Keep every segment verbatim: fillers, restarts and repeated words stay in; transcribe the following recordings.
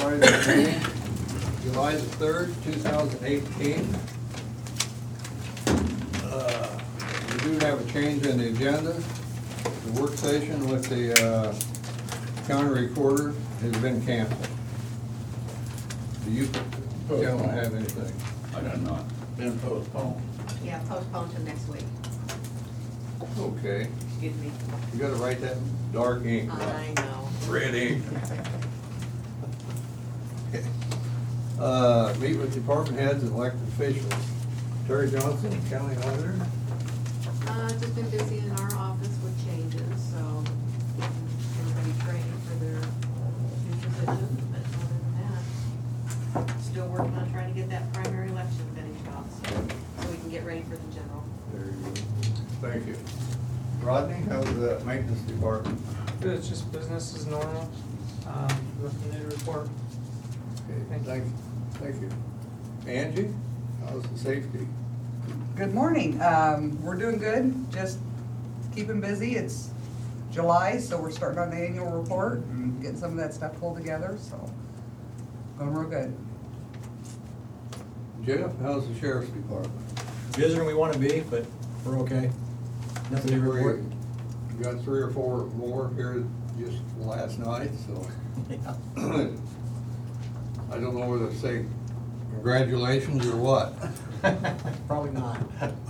Friday meeting, July the third, two thousand eighteen. Uh, We do have a change in the agenda. The work session with the uh, county recorder has been canceled. Do you gentlemen have anything? I got not. Been postponed. Yeah, postponed to next week. Okay, Excuse me. you gotta write that in dark ink. I know. Red ink. Uh, meet with department heads and elected officials. Terry Johnson, county auditor. Uh, just been busy in our office with changes, so everybody trained for their new position, but other than that, still working on trying to get that primary election finished off, so, so we can get ready for the general. There you go. Thank you. Rodney, how's the maintenance department? Good, it's just business as normal. Um, nothing new to report. Okay, thank, thank you. Angie, how's the safety? Good morning. Um, we're doing good, just keeping busy. It's July, so we're starting on the annual report and getting some of that stuff pulled together, so going real good. Jeff, how's the sheriff's department? Busier than we want to be, but we're okay. Nothing to report. We got three or four more here just last night, so. Yeah. I don't know whether to say congratulations or what. Probably not.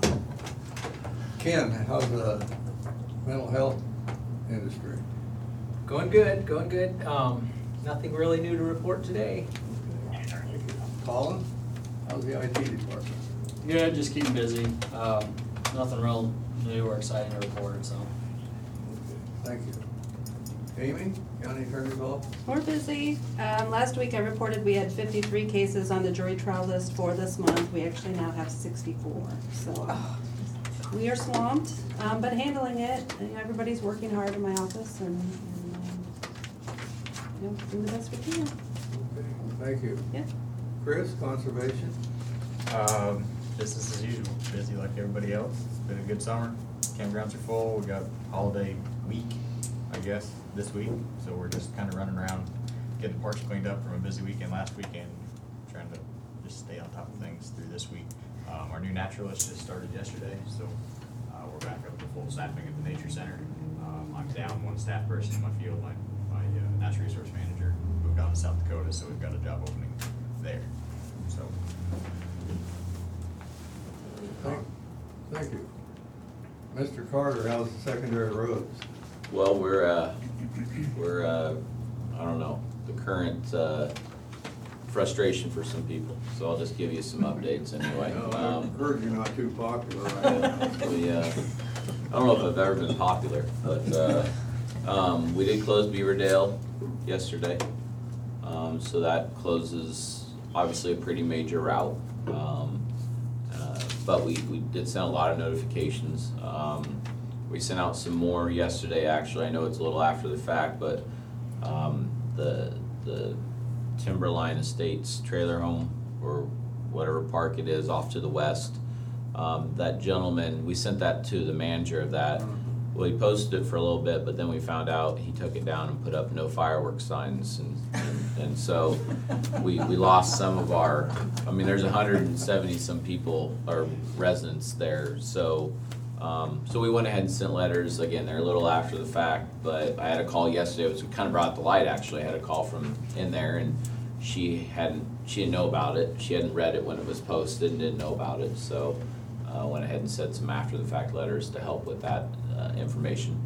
Ken, how's the mental health industry? Going good, going good. Um, nothing really new to report today. Colin, how's the I T department? Good, just keeping busy. Um, nothing real new or exciting to report, so. Thank you. Amy, county attorney's office? We're busy. Um, last week I reported we had fifty-three cases on the jury trial list for this month. We actually now have sixty-four, so we are swamped, um, but handling it. You know, everybody's working hard in my office and, and um, you know, doing the best we can. Okay, thank you. Yeah. Chris, conservation? Um, business as usual, busy like everybody else. It's been a good summer. Campgrounds are full. We got holiday week, I guess, this week. So we're just kind of running around, getting the parks cleaned up from a busy weekend last weekend, trying to just stay on top of things through this week. Um, our new naturalist just started yesterday, so uh, we're back up to full staffing at the Nature Center. Um, I'm down one staff person in my field. My, my uh, natural resource manager moved on to South Dakota, so we've got a job opening there. So. Thank, thank you. Mister Carter, how's the secondary roads? Well, we're, uh, we're, uh, I don't know, the current, uh, frustration for some people, so I'll just give you some updates anyway. No, Um, I heard you're not too popular. we, uh, I don't know if I've ever been popular, but, uh, um, we did close Beaverdale yesterday. Um, so that closes, obviously, a pretty major route. Um, uh, but we, we did send a lot of notifications. Um, we sent out some more yesterday, actually. I know it's a little after the fact, but, um, the, the Timberline Estates trailer home, or whatever park it is off to the west, um, that gentleman, we sent that to the manager of that. Well, he posted it for a little bit, but then we found out he took it down and put up no fireworks signs, and, and, and so we, we lost some of our, I mean, there's a hundred and seventy some people, or residents there, so, um, so we went ahead and sent letters. Again, they're a little after the fact, but I had a call yesterday, which kind of brought the light, actually. I had a call from in there, and she hadn't, she didn't know about it. She hadn't read it when it was posted and didn't know about it, so I uh, went ahead and sent some after the fact letters to help with that uh, information.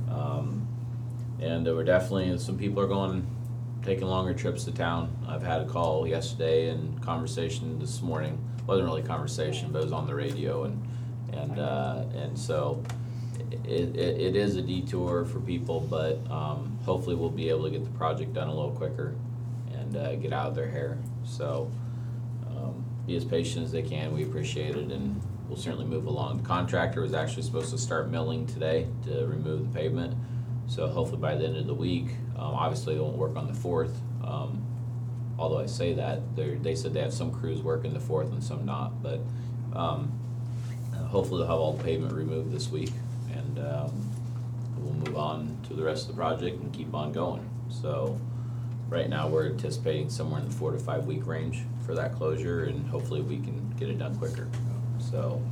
Um, and there were definitely, some people are going, taking longer trips to town. I've had a call yesterday and conversation this morning. Wasn't really conversation, but it was on the radio, and and uh, and so it, it, it is a detour for people, but um, hopefully we'll be able to get the project done a little quicker and uh, get out of their hair. So um, be as patient as they can. We appreciate it, and we'll certainly move along. The contractor was actually supposed to start milling today to remove the pavement, so hopefully by the end of the week. Um, obviously they won't work on the fourth, um, although I say that, they said they have some crews working the fourth and some not, but um, hopefully they'll have all the pavement removed this week, and um, we'll move on to the rest of the project and keep on going. So right now, we're anticipating somewhere in the four to five week range for that closure, and hopefully we can get it done quicker. So,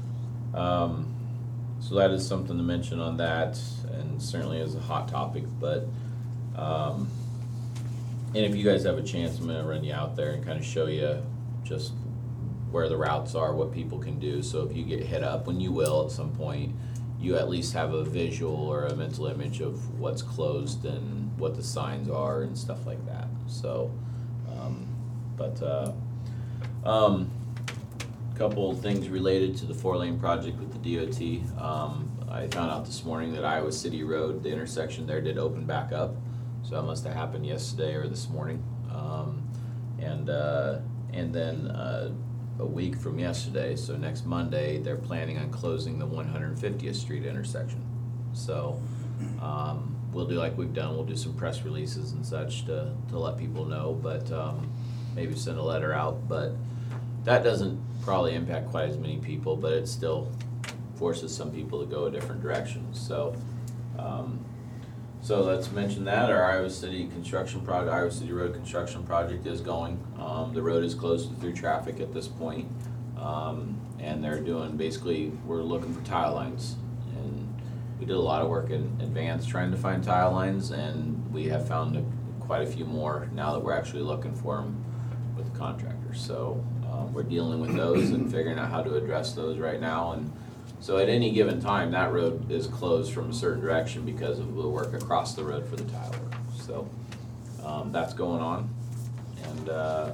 um, so that is something to mention on that, and certainly is a hot topic, but, um, and if you guys have a chance, I'm gonna run you out there and kind of show you just where the routes are, what people can do, so if you get hit up, when you will at some point, you at least have a visual or a mental image of what's closed and what the signs are and stuff like that, so, um, but, uh, um, couple of things related to the four-lane project with the D O T. Um, I found out this morning that Iowa City Road, the intersection there did open back up, so that must have happened yesterday or this morning. Um, and, uh, and then, uh, a week from yesterday, so next Monday, they're planning on closing the one hundred fiftieth Street intersection. So, um, we'll do like we've done, we'll do some press releases and such to, to let people know, but, um, maybe send a letter out, but that doesn't probably impact quite as many people, but it still forces some people to go a different direction, so, um, so let's mention that. Our Iowa City construction project, Iowa City Road construction project is going. Um, the road is closed to through traffic at this point. Um, and they're doing, basically, we're looking for tile lines. And we did a lot of work in advance trying to find tile lines, and we have found a, quite a few more now that we're actually looking for them with the contractors. So, um, we're dealing with those and figuring out how to address those right now. And so at any given time, that road is closed from a certain direction because of the work across the road for the tile work. So, um, that's going on. And, uh,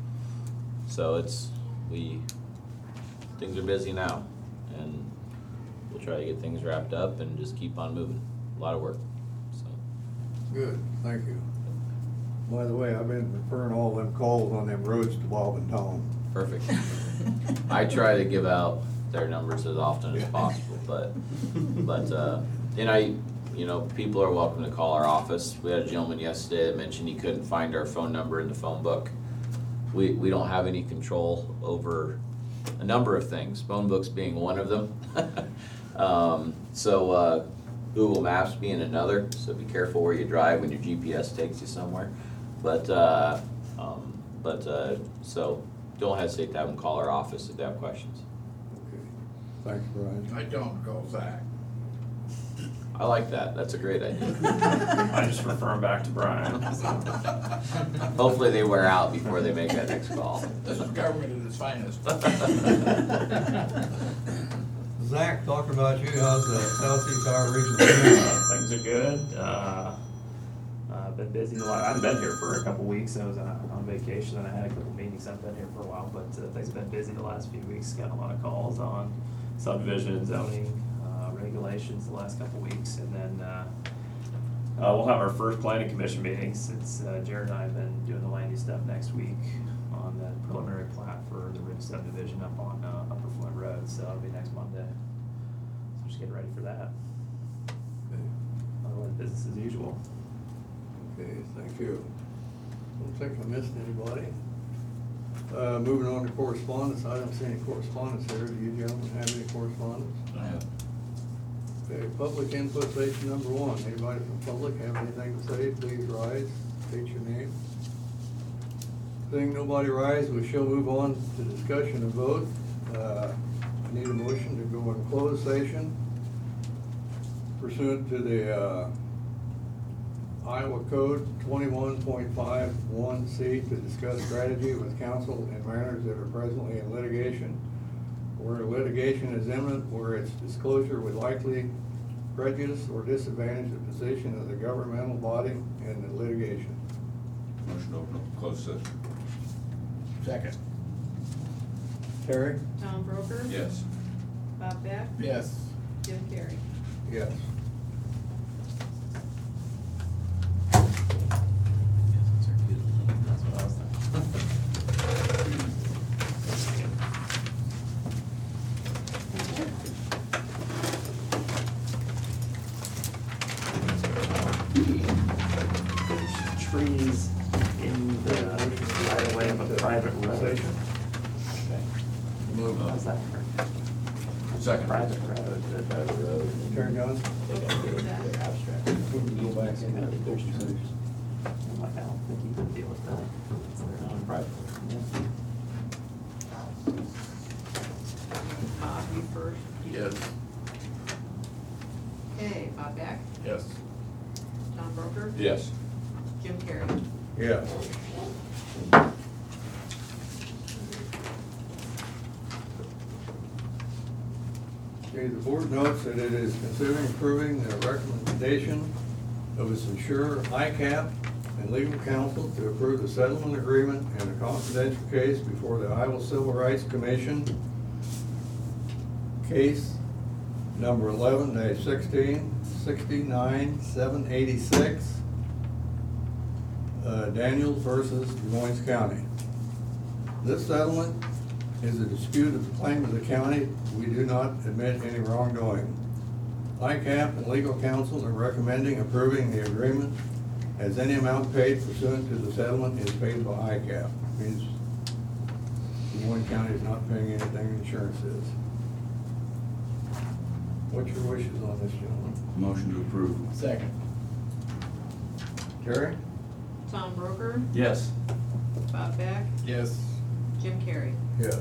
so it's, we, things are busy now. And we'll try to get things wrapped up and just keep on moving. A lot of work, so. Good, thank you. By the way, I've been referring all them calls on them roads to Bob and Tom. Perfect. I try to give out their numbers as often as possible, but, but, uh, and I, you know, people are welcome to call our office. We had a gentleman yesterday that mentioned he couldn't find our phone number in the phone book. We, we don't have any control over a number of things, phone books being one of them. Um, so, uh, Google Maps being another, so be careful where you drive when your G P S takes you somewhere. But, uh, um, but, uh, so don't hesitate to have them call our office if they have questions. Okay, thanks, Brian. I don't call Zach. I like that, that's a great idea. I just refer them back to Brian. Hopefully they wear out before they make that next call. This is government at its finest. Zach, talk about you, how's the Southeast Iowa Regional? Uh, Things are good. Uh, I've been busy a lot. I haven't been here for a couple weeks. I was on, on vacation and I had a couple meetings. I've been here for a while, but uh, things have been busy the last few weeks. Got a lot of calls on subdivision, zoning, uh, regulations the last couple weeks. And then uh, uh, we'll have our first planning commission meeting since uh, Jared and I have been doing the land use stuff next week on the preliminary plat for the Ridge subdivision up on uh, Upper Flint Road. So it'll be next Monday. So just getting ready for that. Otherwise, business as usual. Okay, thank you. Don't think I missed anybody. Uh, moving on to correspondence, I don't see any correspondence here. Do you gentlemen have any correspondence? I have. Okay, public input station number one. Anybody from public have anything to say, please rise, state your name. Seeing nobody rise, we shall move on to discussion and vote. Uh, I need a motion to go in closed session pursuant to the, uh, Iowa Code twenty-one point five one C to discuss strategy with counsel and matters that are presently in litigation. Where litigation is imminent, where its disclosure would likely prejudice or disadvantage the position of the governmental body in the litigation. Motion to open up closed session. Second. Terry? Tom Broker? Yes. Bob Beck? Yes. Jim Carrey? Yes. That's what I was thinking. There's trees in the right of way of a private road. Okay. Move. How's that? Second. Private road, the private road. Turn guns? They gotta get it, they're abstract. Go back in there, there's trees. I'm like, I don't think you Yes. Jim Carrey. Yes. Okay, the board notes that it is considering approving the recommendation of its insurer, I CAP, and legal counsel to approve the settlement agreement in a confidential case before the Iowa Civil Rights Commission, case number eleven dash sixteen sixty-nine seven eighty-six, uh, Daniels versus Des Moines County. This settlement is a dispute of the claim of the county. We do not admit any wrongdoing. I CAP and legal counsel are recommending approving the agreement as any amount paid pursuant to the settlement is paid by I CAP. Means Des Moines County is not paying anything insurance is. What's your wishes on this, gentlemen? Motion to approve. Second. Terry? Tom Broker, Yes. Bob Beck, Yes. Jim Carrey. Yes.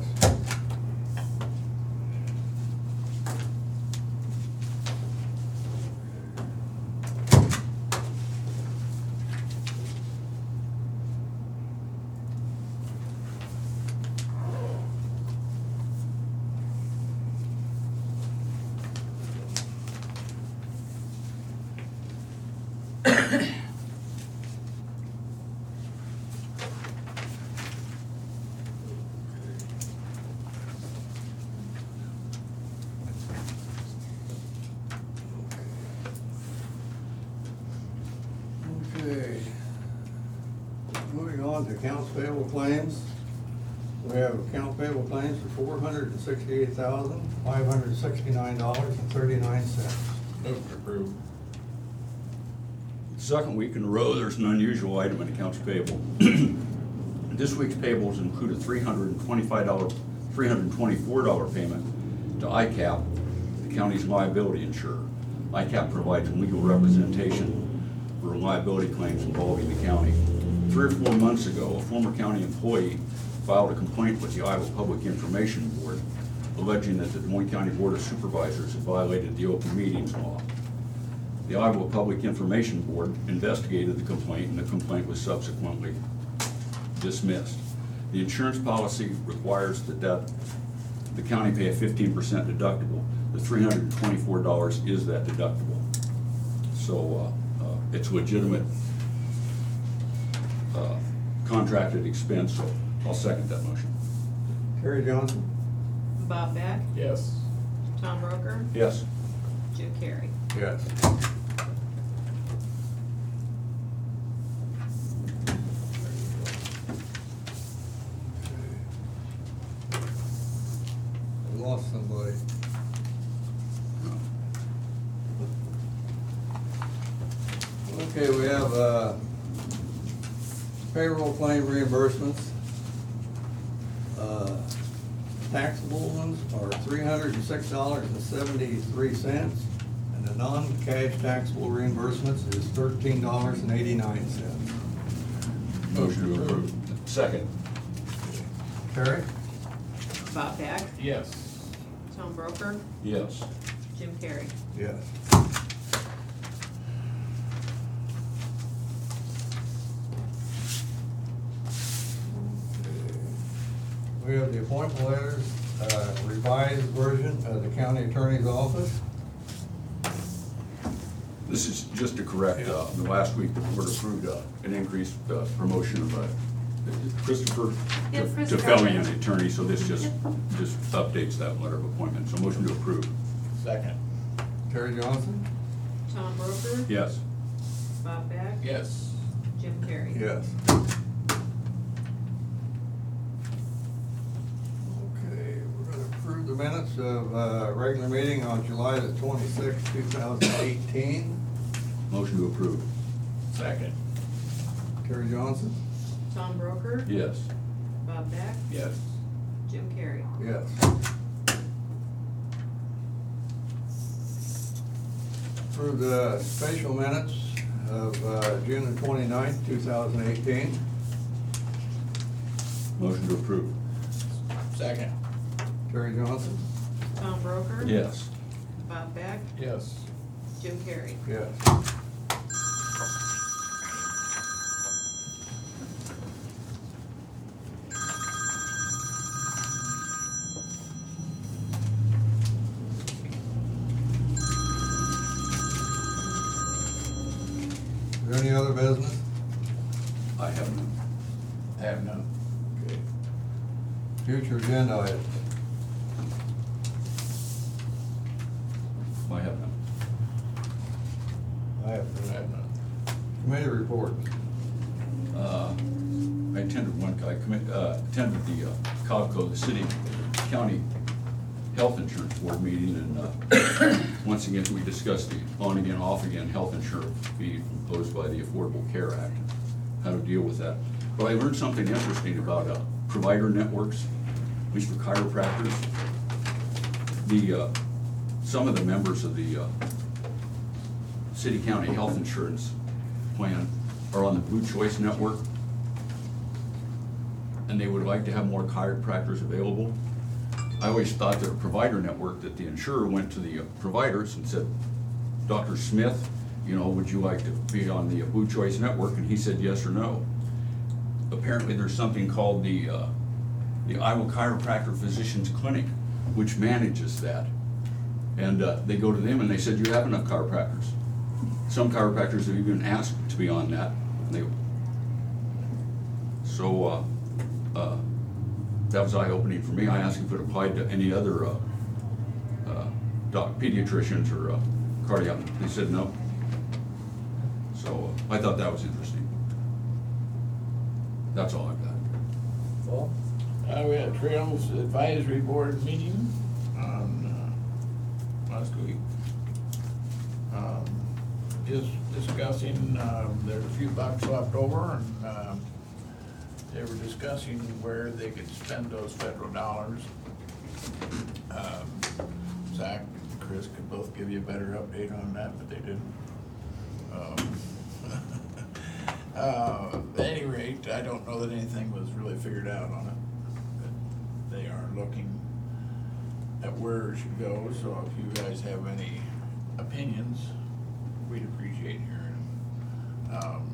Okay. Moving on to accounts payable claims. We have accounts payable claims for four hundred and sixty-eight thousand, five hundred and sixty-nine dollars and thirty-nine cents. Move to approve. Second week in a row, there's an unusual item in accounts payable. This week's payables include a three hundred and twenty-five dollars, three hundred and twenty-four dollars payment to I CAP, the county's liability insurer. I CAP provides legal representation for liability claims involving the county. Three or four months ago, a former county employee filed a complaint with the Iowa Public Information Board alleging that the Des Moines County Board of Supervisors had violated the open meetings law. The Iowa Public Information Board investigated the complaint, and the complaint was subsequently dismissed. The insurance policy requires that, that the county pay a fifteen percent deductible. The three hundred and twenty-four dollars is that deductible. So uh, uh, it's legitimate uh, contracted expense, so I'll second that motion. Terry Johnson? Bob Beck, Yes. Tom Broker, Yes. Jim Carrey. Yes. I lost somebody. Okay, we have uh, payroll claim reimbursements. Uh, Taxable ones are three hundred and six dollars and seventy-three cents, and the non-cash taxable reimbursements is thirteen dollars and eighty-nine cents. Motion to approve. Second. Terry? Bob Beck, Yes. Tom Broker, Yes. Jim Carrey. Yes. We have the appointment letters, uh, revised version of the county attorney's office. This is just to correct, uh, the last week the board approved, uh, an increased, uh, promotion of, uh, Christopher Yeah, to Christopher. felony attorney, so this just, just updates that letter of appointment, so motion to approve. Second. Terry Johnson? Tom Broker, Yes. Bob Beck, Yes. Jim Carrey. Yes. Okay, we're gonna approve the minutes of, uh, regular meeting on July the twenty-sixth, two thousand eighteen. Motion to approve. Second. Terry Johnson? Tom Broker, Yes. Bob Beck, Yes. Jim Carrey. Yes. Approve the special minutes of, uh, June the twenty-ninth, two thousand eighteen. Motion to approve. Second. Terry Johnson? Tom Broker, Yes. Bob Beck, Yes. Jim Carrey. Yes. business? I have none. Have none. Okay. Future agenda items? I have none. I have none. Committee reports? Uh, I attended one, I commit, uh, attended the uh, COGCO, the city, county health insurance board meeting, and, uh, once again, we discussed the on again, off again health insurance fee imposed by the Affordable Care Act, how to deal with that. But I learned something interesting about, uh, provider networks, at least for chiropractors. The, uh, some of the members of the, uh, city county health insurance plan are on the Blue Choice Network, and they would like to have more chiropractors available. I always thought that a provider network, that the insurer went to the uh, providers and said, Doctor Smith, you know, would you like to be on the uh, Blue Choice Network? And he said yes or no. Apparently, there's something called the, uh, the Iowa Chiropractor Physicians Clinic, which manages that. And uh, they go to them and they said, you have enough chiropractors. Some chiropractors have even asked to be on that. And they, so, uh, uh, that was eye-opening for me. I asked if it applied to any other uh, uh, doc, pediatricians or uh, cardiac. They said no. So uh, I thought that was interesting. That's all I've got. Well, Uh, we had Trails Advisory Board meeting on, uh, last week. Um, just discussing, um, there's a few bucks left over, and, um, they were discussing where they could spend those federal dollars. Um, Zach and Chris could both give you a better update on that, but they didn't. Um, Uh, at any rate, I don't know that anything was really figured out on it. But they are looking at where it should go, so if you guys have any opinions, we'd appreciate hearing them. Um,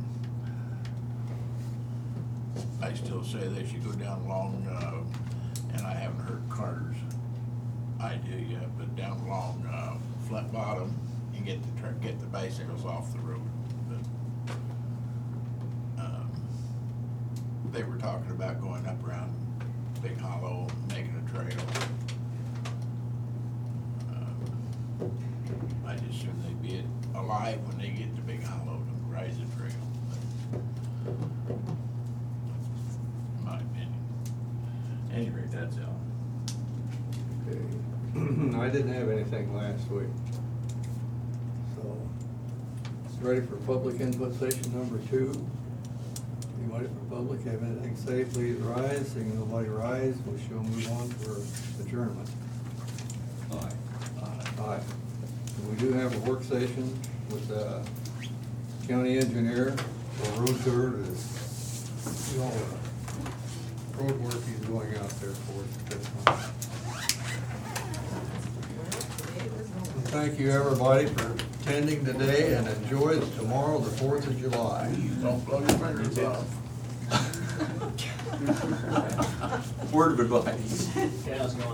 I still say they should go down along, uh, and I haven't heard Carter's idea yet, but down along, uh, Flint Bottom and get the, tr- get the bicycles off the road. They were talking about going up around Big Hollow, making a trail. Um, I just assume they'd be alive when they get to Big Hollow to rise the trail. But that's my opinion. At any rate, that's all. Okay. I didn't have anything last week. So, it's ready for public input session number two. Anybody from the public have anything to say, please rise. Seeing nobody rise, we shall move on for adjournment. Aye. Aye. Aye. And we do have a work session with the county engineer for road tour to see all the road work he's going out there for this month. And thank you, everybody, for attending today, and enjoy tomorrow, the fourth of July. Don't blow your fingers off. Word of advice. Yeah, I was going